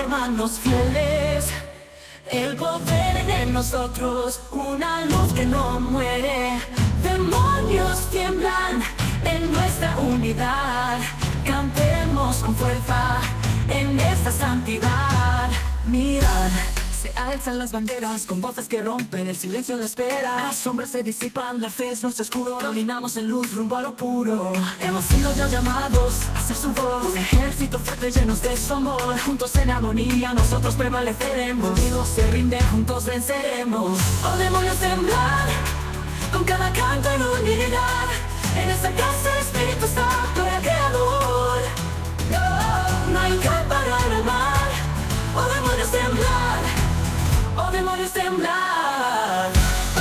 hermanos fieles. El poder en nosotros, una luz que no muere. Demonios tiemblan en nuestra unidad. Cantemos con fuerza en esta santidad. Mirad, se alzan las banderas con voces que rompen el silencio de la espera. Las sombras se disipan, la fe es nuestro escudo. Caminamos en luz rumbo a lo puro. Hemos sido ya llamados a ser su voz. Un ejército fuerte llenos de su amor. Juntos en armonía nosotros prevaleceremos. Unidos se rinden, juntos venceremos. Oh demonios temblar, con cada canto en unidad. En esta casa el Espíritu está, gloria al Creador. No hay que parar el mal. Oh demonios temblar, oh demonios temblar.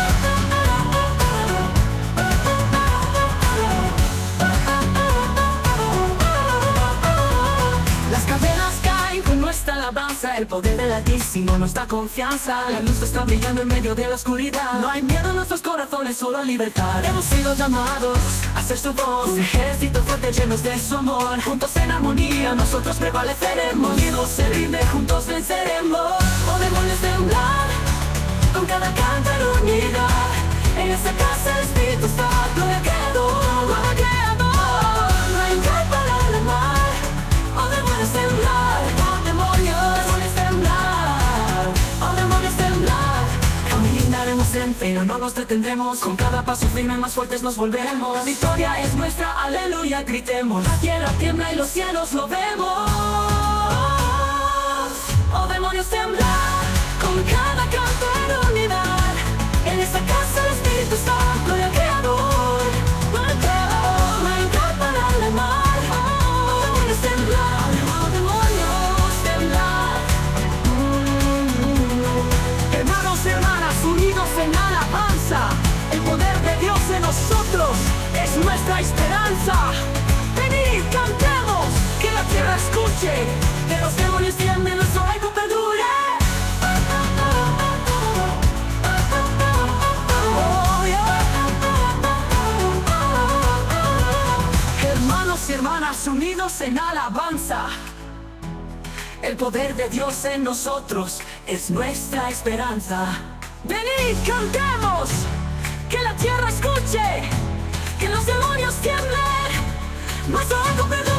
Las cadenas caen con nuestra alabanza. El poder del Altísimo nos da confianza. La luz está brillando en medio de la oscuridad. No hay miedo en nuestros corazones, solo libertad. Hemos sido llamados a ser su voz. Un ejército fuerte llenos de su amor. Juntos en armonía nosotros prevaleceremos. Unidos se rinde, juntos venceremos. Oh demonios temblar, con cada canto en unidad. En esta casa el Espíritu está, gloria al Creador, gloria al Creador. No hay que parar el mal. Oh demonios temblar, oh demonios temblar, oh demonios temblar. Caminaremos en fe, no nos detendremos. Con cada paso firme más fuertes nos volvemos. La victoria es nuestra, aleluya, gritemos. La tierra tiembla y los cielos lo vemos. Oh demonios temblar, con cada canto en unidad. En esta casa el Espíritu está, gloria al Creador, gloria al Creador. No hay que parar el mal. Oh demonios temblar, oh demonios temblar. Hermanos y hermanas, unidos en alabanza. El poder de Dios en nosotros es nuestra esperanza. Venid, cantemos, que la tierra escuche. Que los demonios tiemblen, nuestro eco perdure. Hermanos y hermanas, unidos en alabanza. El poder de Dios en nosotros es nuestra esperanza. Venid, cantemos, que la tierra escuche, que los demonios tiemblen, nuestro eco perdure.